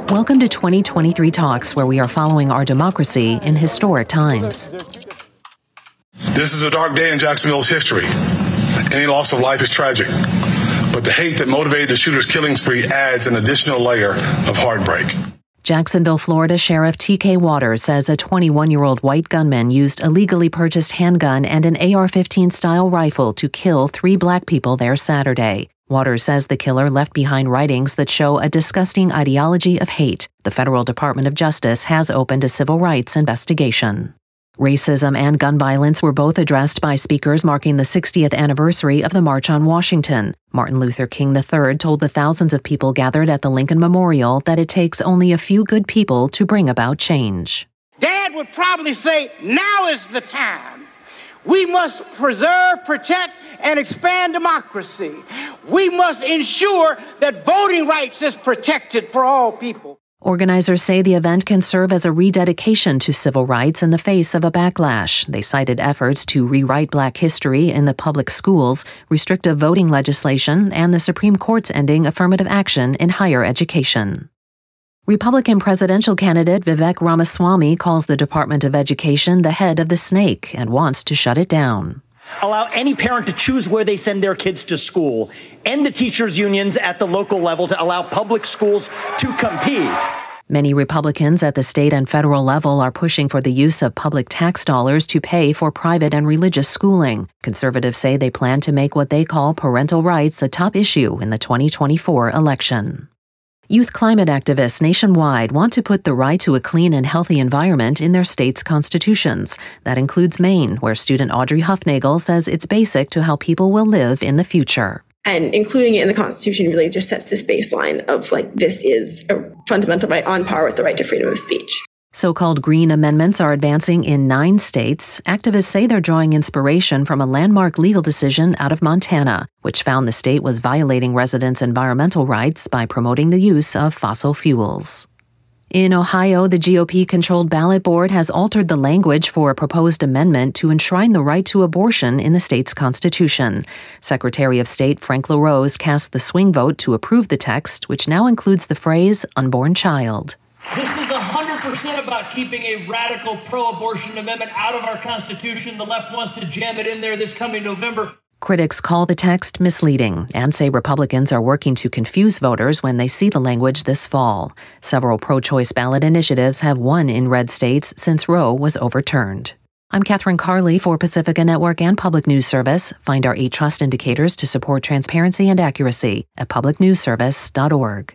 Welcome to 2023 Talks, where we are following our democracy in historic times. This is a dark day in Jacksonville's history. Any loss of life is tragic, but the hate that motivated the shooter's killing spree adds an additional layer of heartbreak. Jacksonville, Florida Sheriff T.K. Waters says a 21-year-old white gunman used a legally purchased handgun and an AR-15 style rifle to kill 3 black people there Saturday. Waters says the killer left behind writings that show a disgusting ideology of hate. The Federal Department of Justice has opened a civil rights investigation. Racism and gun violence were both addressed by speakers marking the 60th anniversary of the March on Washington. Martin Luther King III told the thousands of people gathered at the Lincoln Memorial that it takes only a few good people to bring about change. Dad would probably say, now is the time. We must preserve, protect, and expand democracy. We must ensure that voting rights is protected for all people. Organizers say the event can serve as a rededication to civil rights in the face of a backlash. They cited efforts to rewrite Black history in the public schools, restrictive voting legislation, and the Supreme Court's ending affirmative action in higher education. Republican presidential candidate Vivek Ramaswamy calls the Department of Education the head of the snake and wants to shut it down. Allow any parent to choose where they send their kids to school, end the teachers' unions at the local level to allow public schools to compete. Many Republicans at the state and federal level are pushing for the use of public tax dollars to pay for private and religious schooling. Conservatives say they plan to make what they call parental rights a top issue in the 2024 election. Youth climate activists nationwide want to put the right to a clean and healthy environment in their state's constitutions. That includes Maine, where student Audrey Huffnagel says it's basic to how people will live in the future. And including it in the Constitution really just sets this baseline of this is a fundamental right on par with the right to freedom of speech. So-called green amendments are advancing in 9 states. Activists say they're drawing inspiration from a landmark legal decision out of Montana, which found the state was violating residents' environmental rights by promoting the use of fossil fuels. In Ohio, the GOP-controlled ballot board has altered the language for a proposed amendment to enshrine the right to abortion in the state's constitution. Secretary of State Frank LaRose cast the swing vote to approve the text, which now includes the phrase unborn child. This is 100% about keeping a radical pro-abortion amendment out of our Constitution. The left wants to jam it in there this coming November. Critics call the text misleading and say Republicans are working to confuse voters when they see the language this fall. Several pro-choice ballot initiatives have won in red states since Roe was overturned. I'm Catherine Carley for Pacifica Network and Public News Service. Find our 8 trust indicators to support transparency and accuracy at publicnewsservice.org.